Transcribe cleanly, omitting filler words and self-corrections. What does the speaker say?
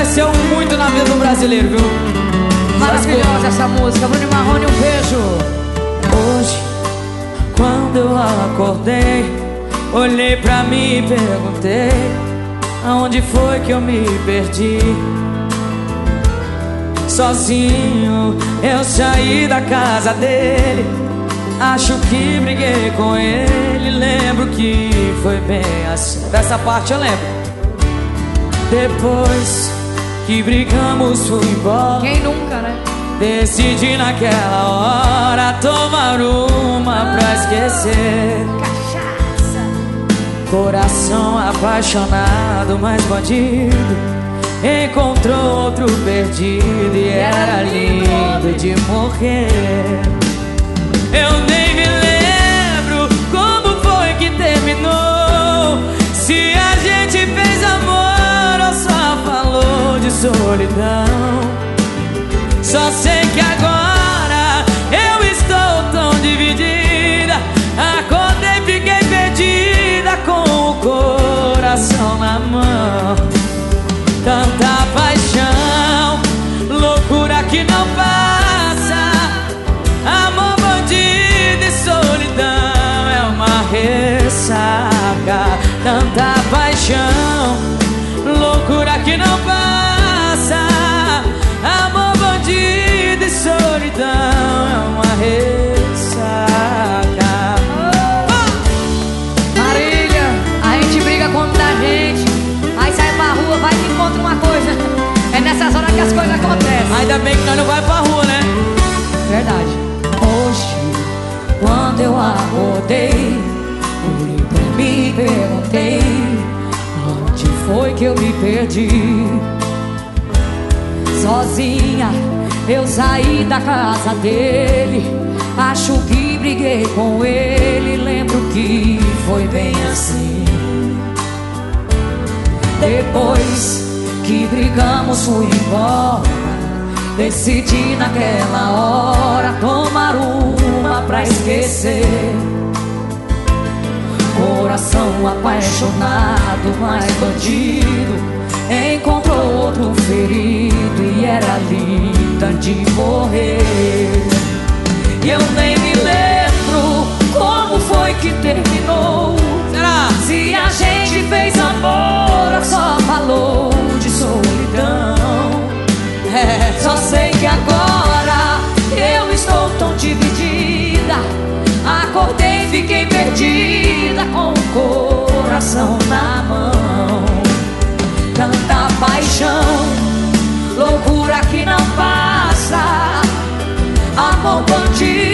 aconteceu muito na vida do brasileiro, viu? Maravilhosa essa música, Bruno Marrone, um beijo. Hoje, quando eu acordei, olhei pra mim e perguntei: aonde foi que eu me perdi? Sozinho eu saí da casa dele, acho que briguei com ele. Lembro que foi bem assim. Dessa parte eu lembro. Depois que brigamos fui embora. Quem nunca, né? Decidi naquela hora tomar uma pra esquecer. Cachaça. Coração apaixonado, mas bandido encontrou outro perdido e era lindo de morrer. Eu nem me lembro como foi que terminou, se a gente fez amor ou só falou de solidão. Só sei que agora eu estou tão dividida. Acordei, fiquei perdida com o coração na mão. Tanta paixão, loucura que não passa. Amor, bandido e solidão é uma ressaca. Tanta paixão, loucura que não passa. Amor, bandido e solidão é uma ressaca. Marília, a gente briga contra a gente, aí sai pra rua, vai e encontra uma coisa. É nessas horas que as coisas acontecem. Ainda bem que nós não vai pra rua, né? Verdade. Hoje, quando eu acordei, olhei pra mim e perguntei: onde foi que eu me perdi? Sozinha eu saí da casa dele, acho que briguei com ele. Lembro que foi bem assim. Depois que brigamos fui embora, decidi naquela hora tomar uma pra esquecer. Coração apaixonado, mas bandido encontrou outro ferido e era linda de morrer. E eu nem me lembro como foi que terminou. Será? Se a gente fez amor ou só falou de solidão. Só sei que agora eu estou tão dividida. Acordei e fiquei perdida com o coração na mão. Tanta paixão, loucura que não passa. Amor, bandido